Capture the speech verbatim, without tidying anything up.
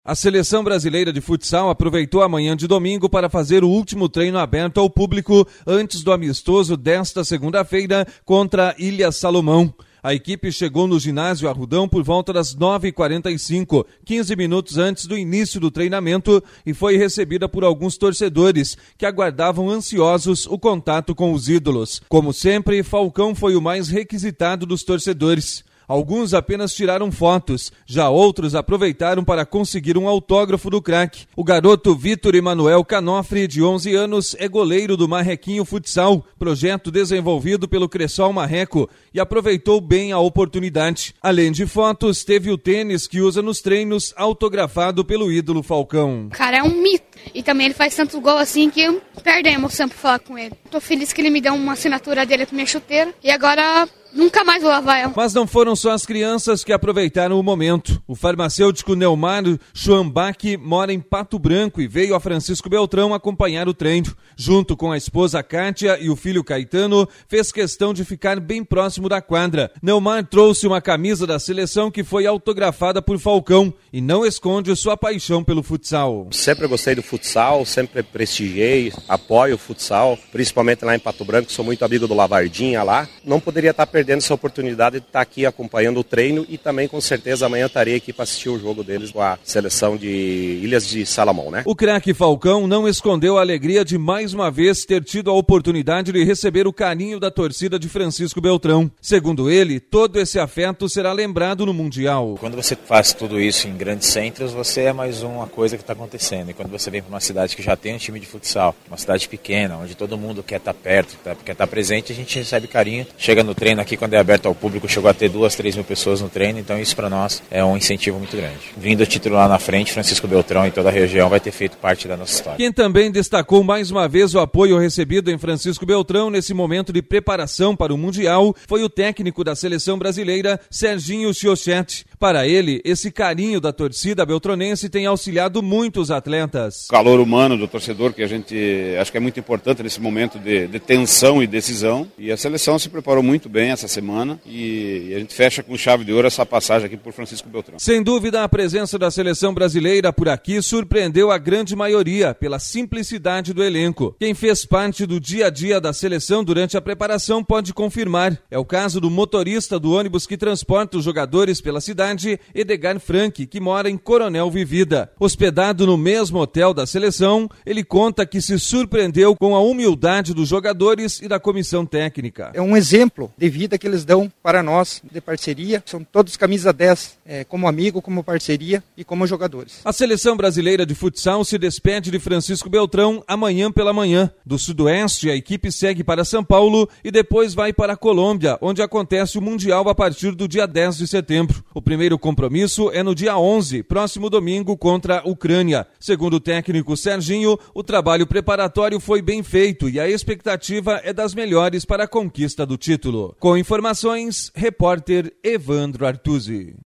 A Seleção Brasileira de Futsal aproveitou a manhã de domingo para fazer o último treino aberto ao público antes do amistoso desta segunda-feira contra Ilha Salomão. A equipe chegou no ginásio Arrudão por volta das nove e quarenta e cinco, quinze minutos antes do início do treinamento, e foi recebida por alguns torcedores que aguardavam ansiosos o contato com os ídolos. Como sempre, Falcão foi o mais requisitado dos torcedores. Alguns apenas tiraram fotos, já outros aproveitaram para conseguir um autógrafo do craque. O garoto Vitor Emanuel Canofre, de onze anos, é goleiro do Marrequinho Futsal, projeto desenvolvido pelo Cressol Marreco, e aproveitou bem a oportunidade. Além de fotos, teve o tênis que usa nos treinos, autografado pelo ídolo Falcão. O cara é um mito, e também ele faz tanto gol assim que eu perdo a emoção por falar com ele. Tô feliz que ele me deu uma assinatura dele com minha chuteira, e agora nunca mais vou lavar ela. Mas não foram só as crianças que aproveitaram o momento. O farmacêutico Neumar Schwambach mora em Pato Branco e veio a Francisco Beltrão acompanhar o treino. Junto com a esposa Kátia e o filho Caetano, fez questão de ficar bem próximo da quadra. Neumar trouxe uma camisa da seleção que foi autografada por Falcão e não esconde sua paixão pelo futsal. Sempre gostei do futsal, sempre prestigiei, apoio o futsal, principalmente lá em Pato Branco, sou muito amigo do Lavardinha lá. Não poderia estar perdendo essa oportunidade de estar aqui acompanhando o treino e também com certeza amanhã estarei aqui para assistir o jogo deles com a seleção de Ilhas de Salomão, né? O craque Falcão não escondeu a alegria de mais uma vez ter tido a oportunidade de receber o carinho da torcida de Francisco Beltrão. Segundo ele, todo esse afeto será lembrado no Mundial. Quando você faz tudo isso em grandes centros, você é mais uma coisa que está acontecendo. E quando você vem para uma cidade que já tem um time de futsal, uma cidade pequena, onde todo mundo quer estar perto, quer estar presente, a gente recebe carinho. Chega no treino aqui, quando é aberto ao público, chegou a ter duas, três mil pessoas no treino, então isso para nós é um incentivo muito grande. Vindo o título lá na frente, Francisco Beltrão e toda a região vai ter feito parte da nossa história. Quem também destacou mais uma vez o apoio recebido em Francisco Beltrão nesse momento de preparação para o Mundial foi o técnico da seleção brasileira, Serginho Chiochetti. Para ele, esse carinho da torcida beltronense tem auxiliado muito os atletas. O calor humano do torcedor, que a gente acho que é muito importante nesse momento de, de tensão e decisão, e a seleção se preparou muito bem essa semana e, e a gente fecha com chave de ouro essa passagem aqui por Francisco Beltrão. Sem dúvida, a presença da seleção brasileira por aqui surpreendeu a grande maioria pela simplicidade do elenco. Quem fez parte do dia a dia da seleção durante a preparação pode confirmar. É o caso do motorista do ônibus que transporta os jogadores pela cidade, Edgar Frank, que mora em Coronel Vivida. Hospedado no mesmo hotel da seleção, ele conta que se surpreendeu com a humildade dos jogadores e da comissão técnica. É um exemplo de vida que eles dão para nós, de parceria. São todos camisa dez, é, como amigo, como parceria e como jogadores. A Seleção Brasileira de Futsal se despede de Francisco Beltrão amanhã pela manhã. Do Sudoeste, a equipe segue para São Paulo e depois vai para a Colômbia, onde acontece o Mundial a partir do dia dez de setembro. O primeiro compromisso é no dia onze, próximo domingo, contra a Ucrânia. Segundo o técnico Serginho, o trabalho preparatório foi bem feito e a expectativa é das melhores para a conquista do título. Com informações, repórter Evandro Artuzzi.